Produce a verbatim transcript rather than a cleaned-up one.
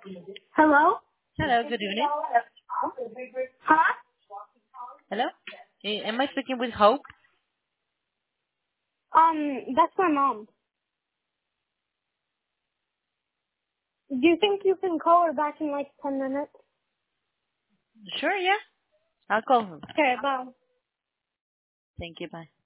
Hello? Hello, good evening. Huh? Hello? Eh, Am I speaking with Hope? Um, that's my mom. Do you think you can call her back in like ten minutes? Sure, yeah. I'll call her. Okay, bye. Thank you, bye.